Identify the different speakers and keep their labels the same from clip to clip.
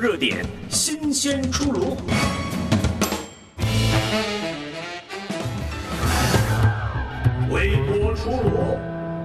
Speaker 1: 热点，新鲜出炉。微博出炉。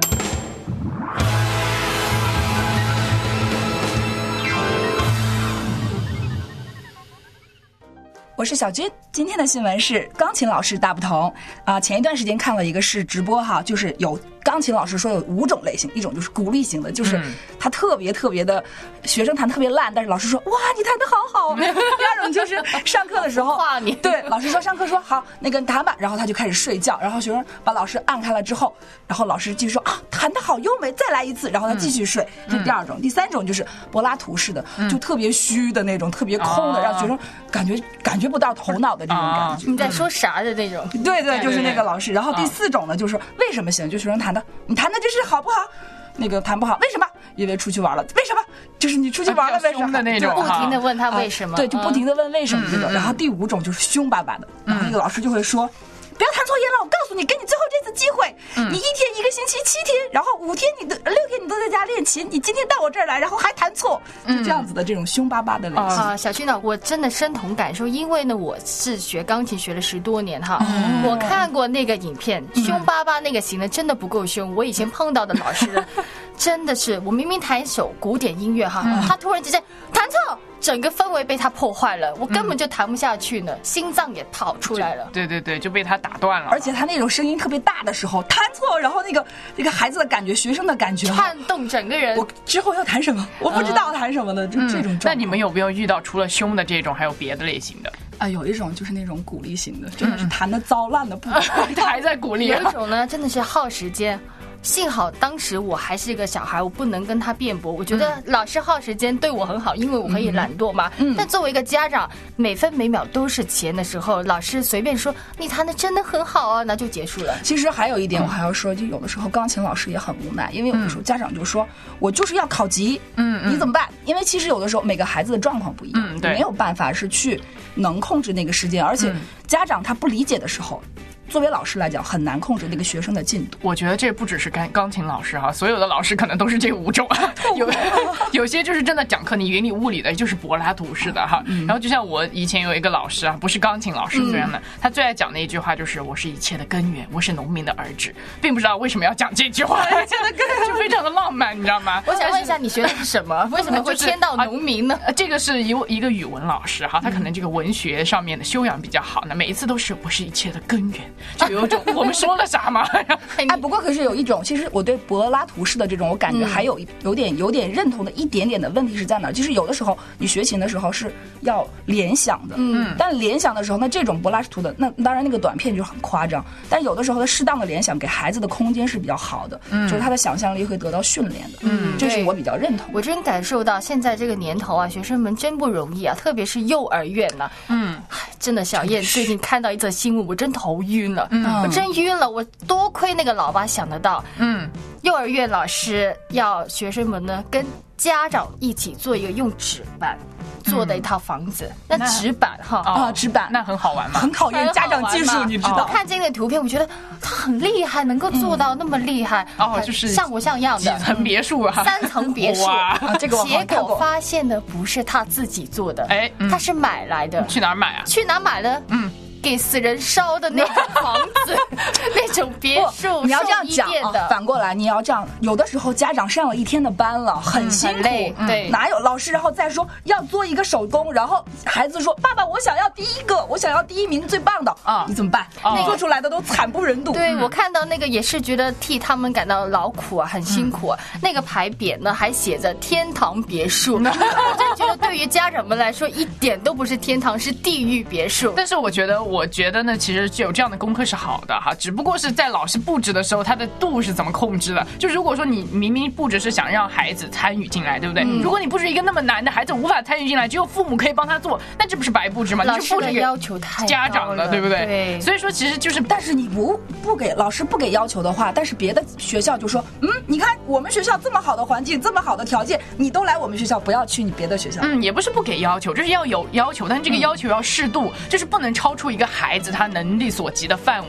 Speaker 2: 我是小军，今天的新闻是钢琴老师大不同啊！前一段时间看了一个是直播哈，就是有钢琴老师说有5种类型，一种就是鼓励型的，就是他特别的学生弹特别烂，但是老师说哇你弹得好好。第二种就是上课的时候对老师说上课说好那个你弹吧，然后他就开始睡觉，然后学生把老师按开了之后，然后老师继续说啊弹得好优美，再来一次，然后他继续睡，这是第二种。第三种就是柏拉图式的，就特别虚的那种，特别空的，让学生感觉不到头脑的这种感觉。
Speaker 3: 你在说啥的那种？
Speaker 2: 对，就是那个老师。然后第4种呢，就是为什么行？就学生弹的，你弹的这是好不好？那个弹不好，为什么？因为出去玩了。为什么？就是你出去玩了，为什么？
Speaker 3: 的那种，不停的问他为什么。
Speaker 2: 对，就不停的问为什么这种。然后第5种就是凶巴巴的，然后那个老师就会说。不要弹错音了，我告诉你，给你最后这次机会，你1天1个星期7天，然后5天6天你都在家练琴，你今天到我这儿来，然后还弹错，就这样子的这种凶巴巴的类型。
Speaker 3: 小军呢，我真的深同感受，因为呢我是学钢琴学了10多年哈，我看过那个影片，凶巴巴那个型的真的不够凶。我以前碰到的老师真的是，我明明弹一首古典音乐哈，他突然之间弹错。整个氛围被他破坏了，我根本就弹不下去呢，心脏也跑出来了。
Speaker 4: 对，就被他打断了。
Speaker 2: 而且他那种声音特别大的时候，弹错，然后那个孩子的感觉，学生的感觉，
Speaker 3: 颤动整个人。
Speaker 2: 我之后要弹什么？我不知道弹什么的，就这种状况。
Speaker 4: 那你们有没有遇到除了凶的这种，还有别的类型的？
Speaker 2: 啊，有一种就是那种鼓励型的，真的是弹得糟烂的不好，
Speaker 4: 他还在鼓励。
Speaker 3: 有一种呢，真的是耗时间。幸好当时我还是一个小孩，我不能跟他辩驳。我觉得老师耗时间对我很好，因为我可以懒惰嘛。但作为一个家长，每分每秒都是钱的时候，老师随便说你弹的真的很好啊，那就结束了。
Speaker 2: 其实还有一点我还要说，就有的时候钢琴老师也很无奈，因为有的时候家长就说我就是要考级，你怎么办？因为其实有的时候每个孩子的状况不一样，没有办法是去能控制那个时间，而且家长他不理解的时候。作为老师来讲，很难控制那个学生的进度。
Speaker 4: 我觉得这不只是钢琴老师哈，所有的老师可能都是这5种。有些就是真的讲课你云里雾里的，就是柏拉图式的哈。然后就像我以前有一个老师啊，不是钢琴老师虽然呢，他最爱讲的一句话就是我是一切的根源，我是农民的儿子，并不知道为什么要讲这句话，一切的根源就非常的浪漫，你知道吗？
Speaker 3: 我想问一下，你学的是什么？为什么会牵到农民呢？
Speaker 4: 这个是一个语文老师哈，他可能这个文学上面的修养比较好呢，每一次都是我是一切的根源。就有种我们说了啥吗？
Speaker 2: 哎，不过可是有一种，其实我对柏拉图式的这种，我感觉还有点认同的一点点的问题是在哪儿？就是有的时候你学琴的时候是要联想的，但联想的时候，那这种柏拉图的，那当然那个短片就很夸张，但有的时候他适当的联想给孩子的空间是比较好的，就是他的想象力会得到训练的，这是我比较认同的。
Speaker 3: 我真感受到现在这个年头啊，学生们真不容易啊，特别是幼儿园呢，真的小燕最近看到一则新闻，我真头晕了。我真晕了，我多亏那个老爸想得到。幼儿园老师要学生们呢跟家长一起做一个用纸板做的一套房子。那纸板哈
Speaker 2: 纸板
Speaker 4: 那很好玩嘛，
Speaker 2: 很考验家长技术，你知道？
Speaker 3: 我看这个图片，我觉得他很厉害，能够做到那么厉害，
Speaker 4: 就是
Speaker 3: 像模像样的
Speaker 4: 几层别墅啊
Speaker 3: ，3层别墅。
Speaker 2: 这个
Speaker 3: 结果发现的不是他自己做的，他是买来的。
Speaker 4: 去哪儿买啊？
Speaker 3: 去哪买了？给死人烧的那种房子，那种别墅，
Speaker 2: 你要这样讲反过来你要这样，有的时候家长上了1天的班了，很辛苦，
Speaker 3: 对，
Speaker 2: 哪有老师然后再说要做一个手工，然后孩子说爸爸我想要第1个，我想要第1名最棒的你怎么办？做出来的都惨不忍睹。
Speaker 3: 对，我看到那个也是觉得替他们感到劳苦啊，很辛苦啊。那个牌匾呢还写着天堂别墅，我真觉得对于家长们来说一点都不是天堂，是地狱别墅。
Speaker 4: 但是我觉得呢，其实有这样的功课是好的哈，只不过是在老师布置的时候，他的度是怎么控制的？就如果说你明明布置是想让孩子参与进来，对不对？如果你布置一个那么难的，孩子无法参与进来，只有父母可以帮他做，那这不是白布置吗？
Speaker 3: 老师的要求太高了，
Speaker 4: 家长的，对不对？对。所以说，其实就是，
Speaker 2: 但是你不给老师不给要求的话，但是别的学校就说，你看我们学校这么好的环境，这么好的条件，你都来我们学校，不要去你别的学校。
Speaker 4: 也不是不给要求，就是要有要求，但这个要求要适度，就是不能超出一个孩子他能力所及的范围。他可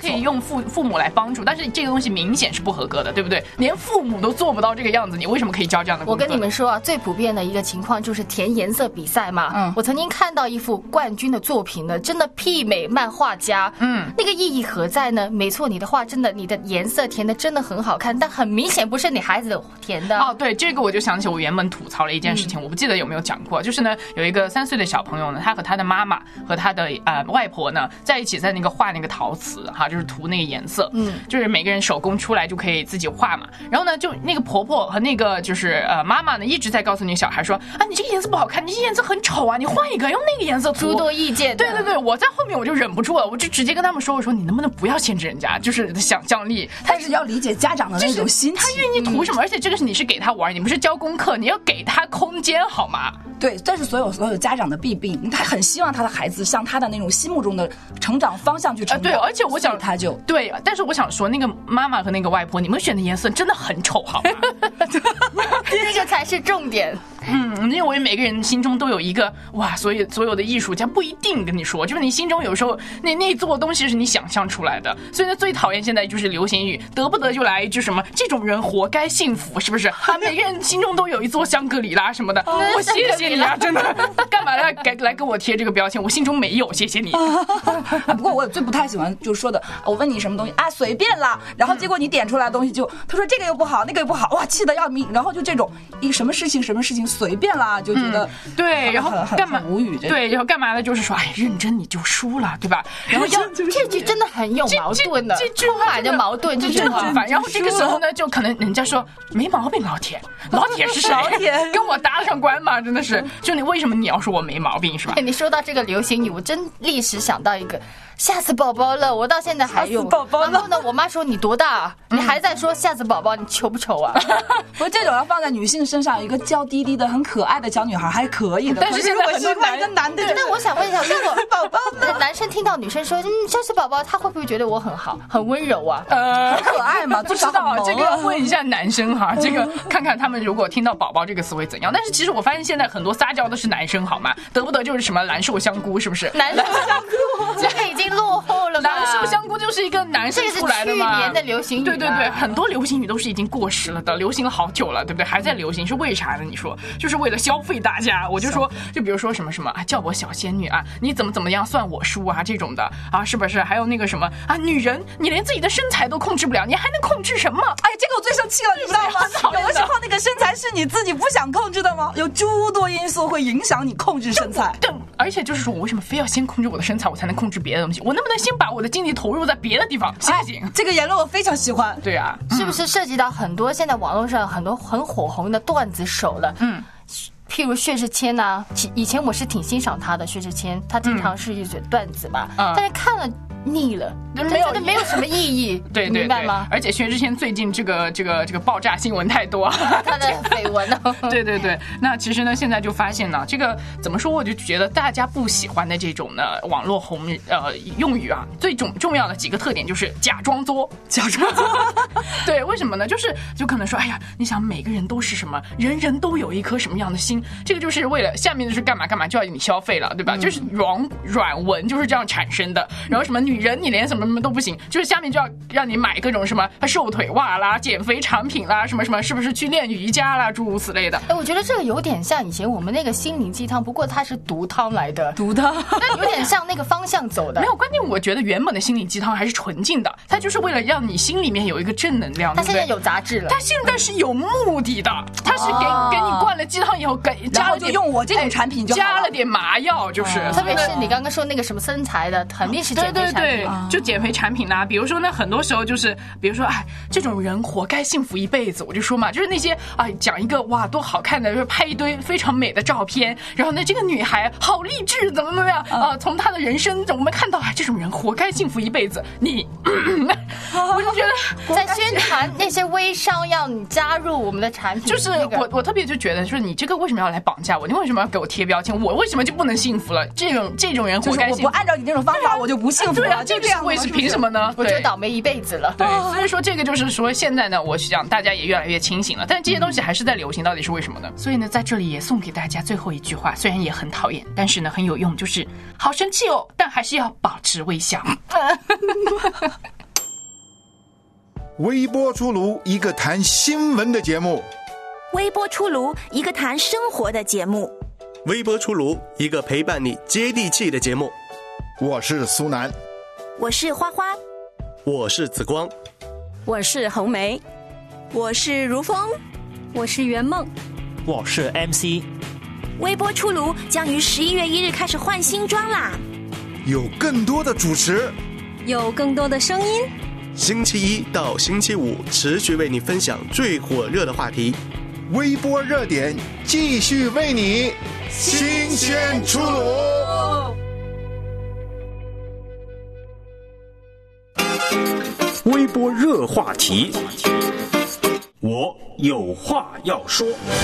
Speaker 4: 可以用父母来帮助，但是这个东西明显是不合格的，对不对？连父母都做不到这个样子，你为什么可以教这样的功课？
Speaker 3: 我跟你们说啊，最普遍的一个情况就是填颜色比赛嘛。我曾经看到一幅冠军的作品呢，真的媲美漫画家。那个意义何在呢？没错，你的画真的，你的颜色填的真的很好看，但很明显不是你孩子填的。
Speaker 4: 哦，对，这个我就想起我原本吐槽了一件事情，我不记得有没有讲过，就是呢，有一个3岁的小朋友呢，他和他的妈妈和他的外婆呢在一起，在那个画那个陶瓷哈，就是涂那个颜色，就是每个人手工出来就可以自己画嘛。然后呢，就那个婆婆和那个就是妈妈呢一直在告诉你小孩说啊，你这个颜色不好看，你这颜色很丑啊，你换一个用那个颜色涂。
Speaker 3: 诸多意见。
Speaker 4: 对对对，我在后面我就忍不住了，我就直接跟他们说，我说你能不能不要限制人家，就是想象力。
Speaker 2: 但是要理解家长的那种心情，
Speaker 4: 他愿意涂什么，而且这个是你是给他玩，你不是教功课，你要给他空间好吗？
Speaker 2: 对，这是所有家长的弊病，他很希望他的孩子向他的那种心目中的成长方向去成长。
Speaker 4: 对，而且我想
Speaker 2: 他就
Speaker 4: 对，但是我想说，那个妈妈和那个外婆，你们选的颜色真的很丑，好吗？
Speaker 3: 这个才是重点。
Speaker 4: 因为每个人心中都有一个哇，所有的艺术家不一定跟你说，就是你心中有时候那做东西是你想象出来的。所以呢，最讨厌现在就是流行语，得不得就来一句什么这种人活该幸福，是不是？每个人心中都有一座香格里拉什么的。我谢谢你啊，真的，干嘛来给我贴这个标签？我心中没有，谢谢你。
Speaker 2: 不过我最不太喜欢就是说的，我问你什么东西啊，随便啦，然后结果你点出来的东西就他说这个又不好，那个又不好，哇，气得要命。然后就这种一什么事情随便啦，就觉得
Speaker 4: 对，然后干嘛
Speaker 2: 无语？
Speaker 4: 对，然后干嘛的？就是说，哎，认真你就输了，对吧？然后
Speaker 3: 这句真的很有矛盾的，
Speaker 4: 这句
Speaker 3: 充满着矛盾，这句话
Speaker 4: 很烦。然后这个时候呢，就可能人家说没毛病，老铁是谁？
Speaker 2: 老铁
Speaker 4: 跟我搭上关嘛，真的是。就你为什么你要说我没毛病是吧？
Speaker 3: 你说到这个流行语，我真立时想到一个。吓死宝宝了，我到现在还用。
Speaker 2: 吓死宝宝了。
Speaker 3: 然后呢，我妈说你多大啊？你还在说吓死宝宝，你丑不丑啊？
Speaker 2: 不是这种要放在女性身上，一个娇滴滴的、很可爱的小女孩还可以的。
Speaker 4: 但是现在很多
Speaker 2: 一个男的，
Speaker 3: 那我想问一下，如果
Speaker 2: 宝宝
Speaker 3: 男生听到女生说吓死宝宝，他会不会觉得我很好、很温柔啊？
Speaker 2: 很可爱嘛？
Speaker 4: 不知道这个要问一下男生哈，这个看看他们如果听到宝宝这个词会怎样。但是其实我发现现在很多撒娇的是男生，好吗？得不得就是什么蓝瘦香菇，是不是？
Speaker 3: 蓝瘦香菇，这个已经落后了吧？
Speaker 4: 蓝瘦香菇就是一个男生出来的嘛，
Speaker 3: 这是去年的流行语。
Speaker 4: 对对对，很多流行语都是已经过时了的，流行了好久了，对不对？还在流行是为啥呢？你说，就是为了消费大家。我就说，就比如说什么啊，叫我小仙女啊，你怎么样算我输啊这种的啊，是不是？还有那个什么啊，女人你连自己的身材都控制不了，你还能控制什么？
Speaker 2: 哎，这个我最生气了，你知道吗？有的时候那个身材是你自己不想控制的吗？有诸多因素会影响你控制身材。
Speaker 4: 对，而且就是说我为什么非要先控制我的身材，我才能控制别的东西？我能不能先把我的精力投入在别的地方？行不行？
Speaker 2: 这个言论我非常喜欢。
Speaker 4: 对啊，
Speaker 3: 是不是涉及到很多现在网络上很多很火红的段子手了？譬如薛之谦呐，以前我是挺欣赏他的，薛之谦，他经常是一嘴段子吧，但是看了腻了，没有什么意义，
Speaker 4: 对，
Speaker 3: 明白吗？
Speaker 4: 而且薛之谦最近这个爆炸新闻太多，
Speaker 3: 他的绯闻呢？
Speaker 4: 对对对，那其实呢，现在就发现呢，这个怎么说，我就觉得大家不喜欢的这种呢网络用语啊，最重要的几个特点就是假装作。对，为什么呢？就可能说，哎呀，你想每个人都是什么，人人都有一颗什么样的心，这个就是为了下面就是干嘛就要你消费了，对吧？就是软文就是这样产生的，然后什么女人你连什么都不行，就是下面就要让你买各种什么瘦腿袜啦、减肥产品啦、什么是不是去练瑜伽啦，诸如此类的。
Speaker 3: 我觉得这个有点像以前我们那个心灵鸡汤，不过它是毒汤来的，
Speaker 2: 毒汤，
Speaker 3: 那有点像那个方向走的。
Speaker 4: 没有，关键我觉得原本的心灵鸡汤还是纯净的，它就是为了让你心里面有一个正能量。
Speaker 3: 它现在有杂质了，
Speaker 4: 它现在是有目的的，它是给你灌了鸡汤以后加了点，
Speaker 2: 就用我这种产品就好了，
Speaker 4: 加了点麻药，就是
Speaker 3: 特别是你刚刚说那个什么身材的，肯定是减肥产品。
Speaker 4: 对，就减肥产品啦。比如说呢，很多时候就是，比如说，哎，这种人活该幸福一辈子。我就说嘛，就是那些讲一个哇多好看的，就是拍一堆非常美的照片，然后呢，这个女孩好励志，怎么样啊？从她的人生，我们看到这种人活该幸福一辈子。我就觉得
Speaker 3: 在宣传那些微商要你加入我们的产品，
Speaker 4: 就是我特别就觉得，就是你这个为什么要来绑架我？你为什么要给我贴标签？我为什么就不能幸福了？这种人活该幸福。
Speaker 2: 我不按照你这种方法，我就不幸福了。
Speaker 4: 对啊，这个为是凭什么呢？
Speaker 3: 我就倒霉一辈子了。
Speaker 4: 对，所以说这个就是说现在呢，我想大家也越来越清醒了，但是这些东西还是在流行，到底是为什么呢？所以呢，在这里也送给大家最后一句话，虽然也很讨厌，但是呢很有用，就是好生气哦，但还是要保持微笑。
Speaker 5: 微波出炉，一个谈新闻的节目。
Speaker 6: 微波出炉，一个谈生活的节目。
Speaker 7: 微波出炉，一个陪伴你接地气的节目。
Speaker 5: 我是苏南，
Speaker 6: 我是花花，
Speaker 7: 我是紫光，
Speaker 8: 我是红梅，
Speaker 6: 我是如风，
Speaker 8: 我是圆梦，
Speaker 9: 我是 MC。
Speaker 6: 微波出炉将于11月1日开始换新装啦，
Speaker 5: 有更多的主持，
Speaker 8: 有更多的声音。
Speaker 7: 星期一到星期五持续为你分享最火热的话题，
Speaker 5: 微波热点继续为你新鲜出炉。
Speaker 1: 微波热话题，我有话要说。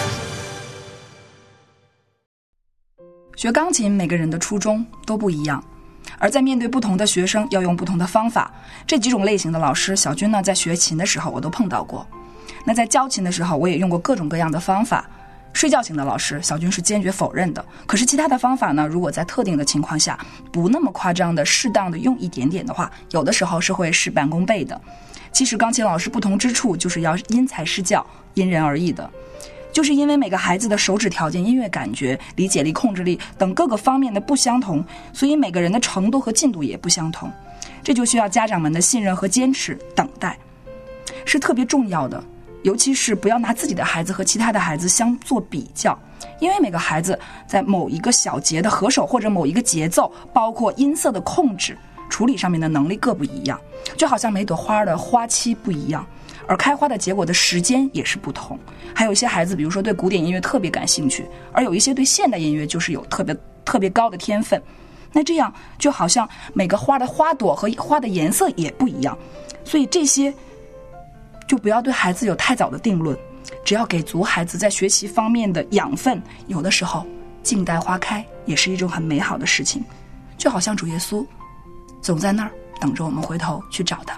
Speaker 2: 学钢琴，每个人的初衷都不一样，而在面对不同的学生，要用不同的方法。这几种类型的老师，小军呢在学琴的时候我都碰到过。那在教琴的时候，我也用过各种各样的方法。睡觉型的老师，小军是坚决否认的。可是其他的方法呢，如果在特定的情况下，不那么夸张的、适当的用一点点的话，有的时候是会事半功倍的。其实钢琴老师不同之处，就是要因材施教，因人而异的。就是因为每个孩子的手指条件、音乐感觉、理解力、控制力等各个方面的不相同，所以每个人的程度和进度也不相同。这就需要家长们的信任和坚持，等待是特别重要的。尤其是不要拿自己的孩子和其他的孩子相做比较，因为每个孩子在某一个小节的合手或者某一个节奏，包括音色的控制、处理上面的能力各不一样。就好像每朵花的花期不一样，而开花的结果的时间也是不同。还有一些孩子，比如说对古典音乐特别感兴趣，而有一些对现代音乐就是有特别高的天分。那这样就好像每个花的花朵和花的颜色也不一样，所以这些就不要对孩子有太早的定论，只要给足孩子在学习方面的养分，有的时候静待花开也是一种很美好的事情。就好像主耶稣总在那儿等着我们回头去找他。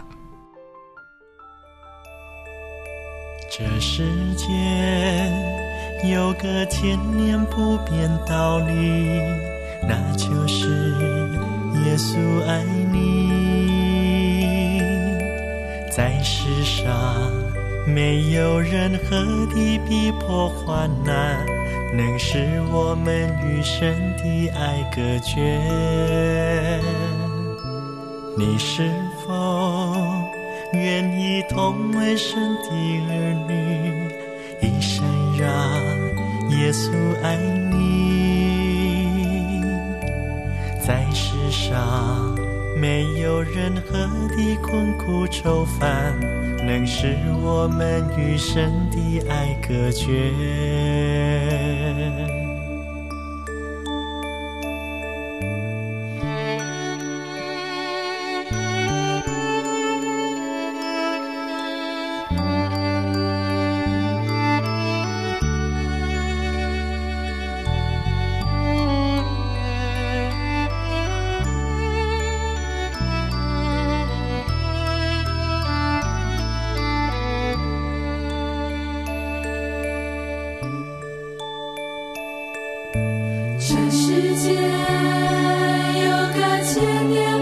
Speaker 10: 这世间有个千年不变道理，那就是耶稣爱你。在世上没有任何的逼迫患难能使我们与神的爱隔绝。你是否愿意同为神的儿女，一生让耶稣爱你？在世上没有任何的困苦愁烦能使我们与神的爱隔绝。
Speaker 11: 这世界有个千年